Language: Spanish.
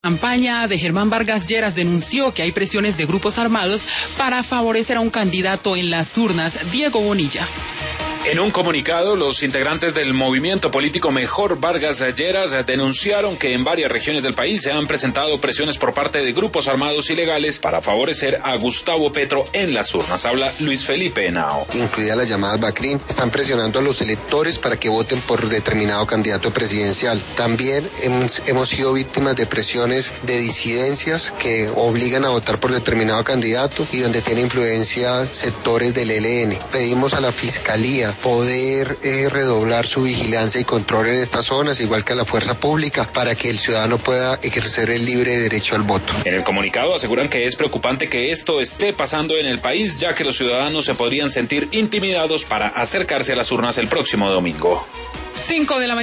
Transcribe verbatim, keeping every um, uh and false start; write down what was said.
campaña de Germán Vargas Lleras denunció que hay presiones de grupos armados para favorecer a un candidato en las urnas, Diego Bonilla. En un comunicado, los integrantes del movimiento político Mejor Vargas Lleras denunciaron que en varias regiones del país se han presentado presiones por parte de grupos armados ilegales para favorecer a Gustavo Petro en las urnas. Habla Luis Felipe Henao. Incluida las llamadas Bacrín, están presionando a los electores para que voten por determinado candidato presidencial. También hemos, hemos sido víctimas de presiones de disidencias que obligan a votar por determinado candidato y donde tiene influencia sectores del E L N. Pedimos a la Fiscalía poder eh, redoblar su vigilancia y control en estas zonas, igual que a la fuerza pública, para que el ciudadano pueda ejercer el libre derecho al voto. En el comunicado aseguran que es preocupante que esto esté pasando en el país, ya que los ciudadanos se podrían sentir intimidados para acercarse a las urnas el próximo domingo. cinco de la mañana.